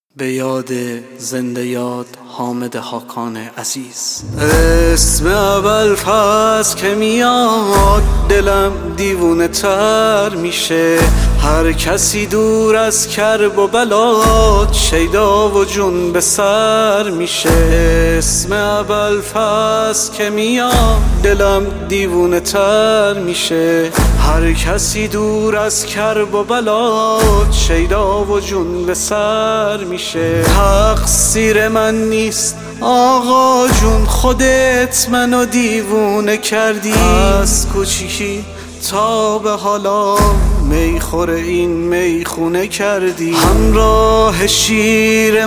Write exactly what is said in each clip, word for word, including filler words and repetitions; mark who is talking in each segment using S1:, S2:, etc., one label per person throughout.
S1: به یاد زنده یاد حامد حاکان عزیز. اسم ابوالفضل که میاد دلم دیوونه تر میشه، هر کسی دور از کرب و بلاد شیدا و جون به سر میشه. اسم ابوالفضل که میاد دلم دیوونه تر میشه، هر کسی دور از کرب و بلاد شیدا و جون به سر میشه. تقصیر من نیست آقا جون، خودت منو دیوونه کردی، از کوچیکی تا به حالا میخور این میخونه کردی. همراه شیر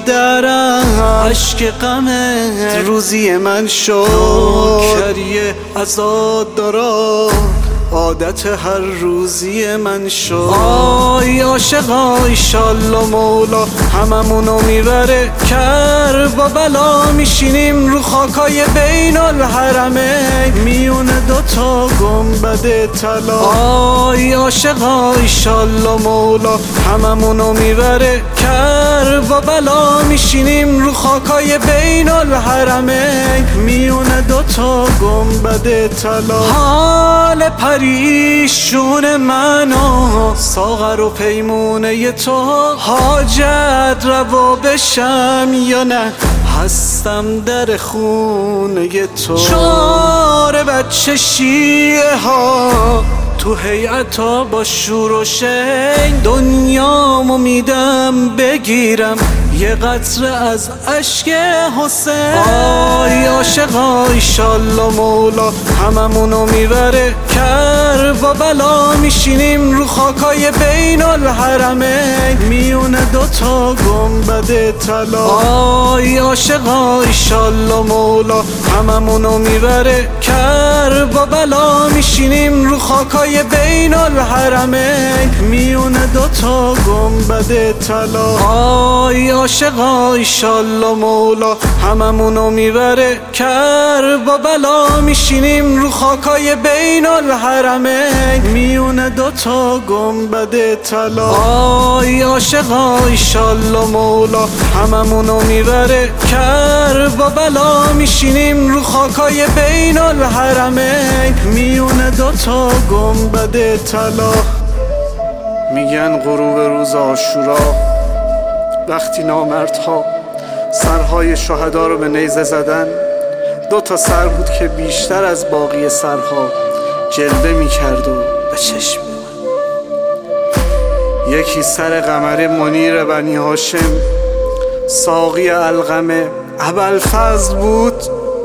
S1: مادرم عشق غمت روزی من شد، کریه ازاد دارا عادت هر روزی من شد. آی عاشقا ایشالله مولا هممونو میبره کرب و بلا، میشینیم رو خاکای بین الحرمین میونه دوتا گنبد طلا. آی عاشقا ایشالله مولا هممونو میبره کرب و بلا، میشینیم رو خاکای بین الحرمین میونه دوتا گنبد طلا. حال پریشون منو ساغر و پیمونه تو، حاجت روا بشم یا نه هستم در خونه تو. چار بچه شیعه ها تو هیئتا با شور و شین، دنیامو میدم بگیرم یه قطره از اشک حسین. آی عاشقا ایشالله مولا هممونو میبره کرب و بلا، میشینیم رو خاکای بین الحرمین میونه دوتا گنبد طلا. آی عاشقا ایشالله مولا هممونو میبره کرب و بلا، میشینیم رو خاکای بین الحرمین میونه دوتا گنبد طلا. آی عاشقا ایشالله مولا هممونو میبره کرب و بلا، میشینیم رو خاکای بین الحرمین میونه دوتا گنبد طلا. آی عاشقا ایشالله مولا هممونو میبره کرب و بلا، میشینیم رو خاکای بین الحرمین میونه دوتا گنبد طلا. میگن غروب روز عاشورا وقتی نامردها سرهای شهدا رو به نیزه زدن، دو تا سر بود که بیشتر از باقی سرها جلوه میکرد و به چشم میومد. یکی سر قمر منیر بنی هاشم ساقی علقمه ابوالفضل بود،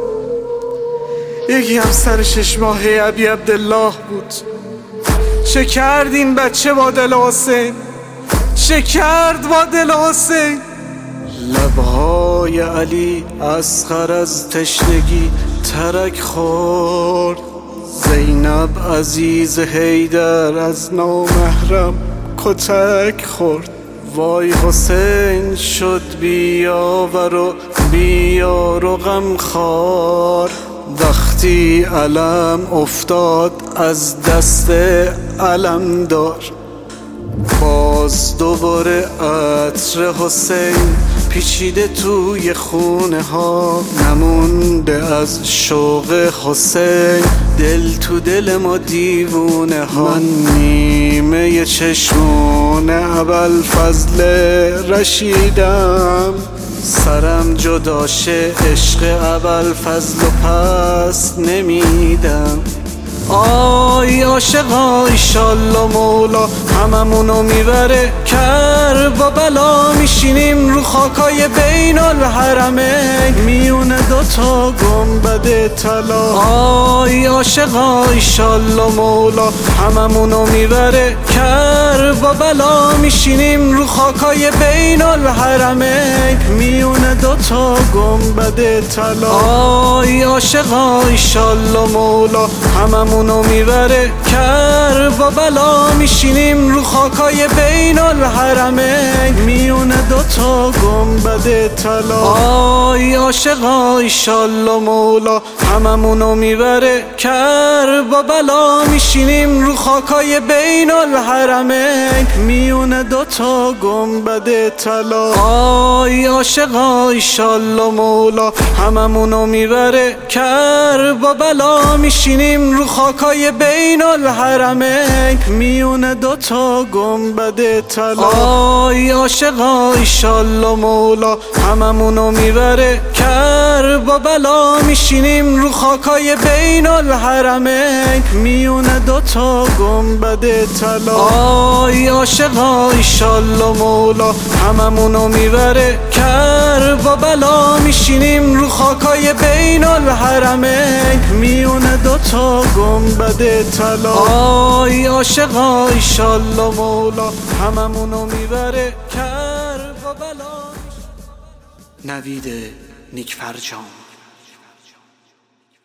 S1: یکی هم سر شش ماهه ابی عبدالله بود. چه کرد این بچه با دل حسین، چه کرد با دل حسین. لبهای علی اصغر از تشنگی ترک خورد، زینب عزیز حیدر از نامحرم کتک خورد. وای حسین شد بیاور و بیار و غمخوار، وقتی علم افتاد از دست علمدار. باز دوباره عطر حسین پیچیده توی خونه ها، نمونده از شوق حسین دل تو دل ما دیوونه ها. من نیمه چشمون ابوالفضل رشیدم، سرم جداشه عشق ابوالفضل و پس نمیدم. آی عاشقا ایشالله مولا هممونو میبره کرب و بلا، میشینیم رو خاکای بین الحرمین میونه دوتا گنبد طلا. آی عاشقا ایشالله مولا هممونو میبره کرب و بلا، میشینیم رو خاکای بین الحرمین میونه دوتا گنبد طلا. آی عاشقا ایشالله مولا هممونو اونو میبره کرب و بلا، میشینیم رو خاکای بین الحرمین میونه دوتا دوتا گنبد طلا. آی عاشقا ایشالله مولا هممونو میبره کربلا، میشینیم رو خاکای بین الحرمین میونه دوتا گنبد طلا. آی عاشقا ایشالله مولا هممونو میبره کربلا، میشینیم رو خاکای بین الحرمین میونه دوتا گنبد طلا. آی عاشقا ایشالله مولا هممونو میبره کربلا، میشینیم رو خاکای بین الحرمین میونه دوتا گنبد طلا. آی عاشقا ایشالله مولا هممونو میبره کربلا، میشینیم رو خاکای بین الحرمین میونه دوتا گنبد طلا. آی عاشقا ایشالله مولا هممونو میبره کربلا. نوید نیک فرجام.